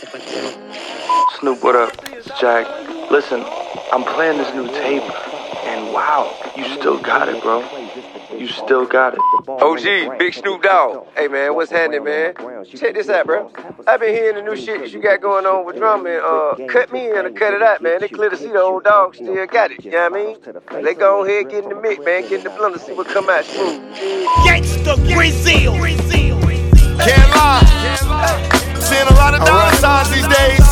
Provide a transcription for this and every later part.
Snoop, what up? It's Jack. Listen, I'm playing this new tape, and wow, you still got it, bro. You still got it. OG, Big Snoop Dogg. Hey, man, what's happening, man? Check this out, bro. I've been hearing the new shit that you got going on with drama, and cut me in or cut it out, man. They clear to see the old dog still got it, you know what I mean? They go ahead, get in the mix, man, get in the blender, see what come out smooth. Gangsta Brazil. Can't lie. Seeing a lot of dollar signs these days.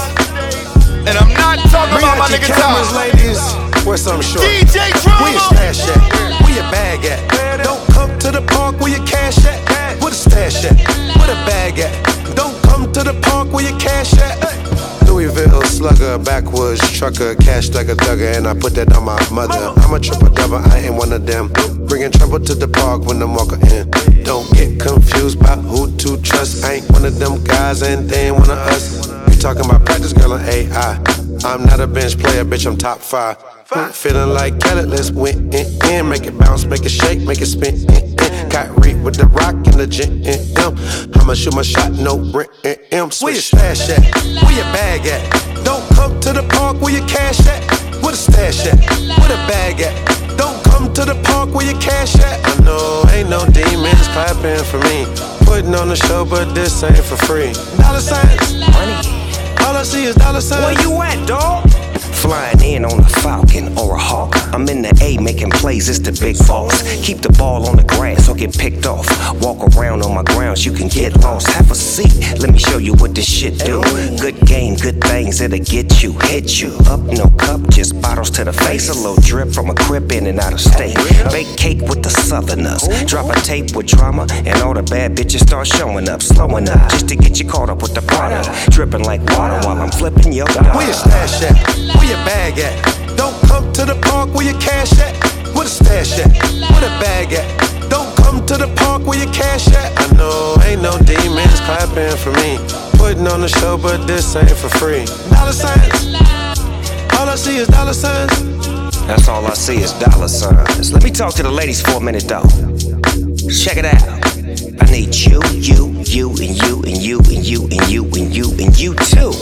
And I'm not talking about my nigga Tom. Ladies, where's some short? DJ Drama. Where your stash at? Where your bag at? Don't come to the park where your cash at. Where the stash at? Where the bag at? Don't come to the park where your cash at. Louisville slugger, backwoods trucker, cash like a thugger, and I put that on my mother. I'm a triple double, I ain't one of them. Bringing trouble to the park when I'm walking in. Don't get confused about who to trust. I ain't one of them guys, and they ain't one of us. You talking about practice, girl, on AI. I'm not a bench player, bitch, I'm top 5. Feeling like Kelly, let's win in. Make it bounce, make it shake, make it spin. Kyrie with the rock in the gym. I'ma shoot my shot, no rent. Where your stash at? Where your bag at? Don't come to the park where your cash at. Where the stash at? Where the bag at? Don't come to the park where your cash at. I know ain't no demons clapping for me. Putting on the show, but this ain't for free. Dollar signs, Money. all I see is dollar signs. Where you at, dawg? Flying in on a Falcon or a Hawk. I'm in the A making plays, it's the big boss. Keep the ball on the grass or get picked off. Walk around on my grounds, you can get lost. Have a seat, let me show you what this shit do. Good game, good things that'll get you, hit you. Up, no cup, just bottles to the face. A little drip from a crib in and out of state. Bake cake with the southerners. Drop a tape with drama, and all the bad bitches start showing up, slowing up, just to get you caught up with the product. Dripping like water while I'm flipping your dollar. Where your stash at? Where your bag at? Don't come to the park where your cash at. Where the stash at? Where the bag at? Don't come to the park where your cash at. I know ain't no demons clapping for me. Putting on the show, but this ain't for free. Dollar signs, all I see is dollar signs. That's all I see is dollar signs. Let me talk to the ladies for a minute though. Check it out. I need you, and you, and you, and you, and you, and you, and you too.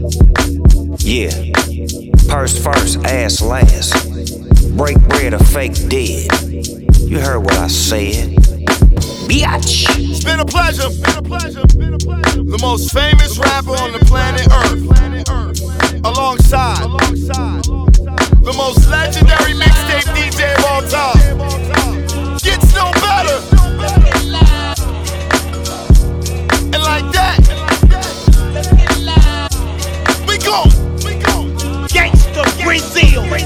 Yeah. Purse first, ass last. Break bread or fake dead. You heard what I said. Biatch. It's been a pleasure. The most famous rapper on the planet Earth. Alongside the most legendary mixtape DJ of all time. Gets no better. And like that, we go. Gangsta Brazil.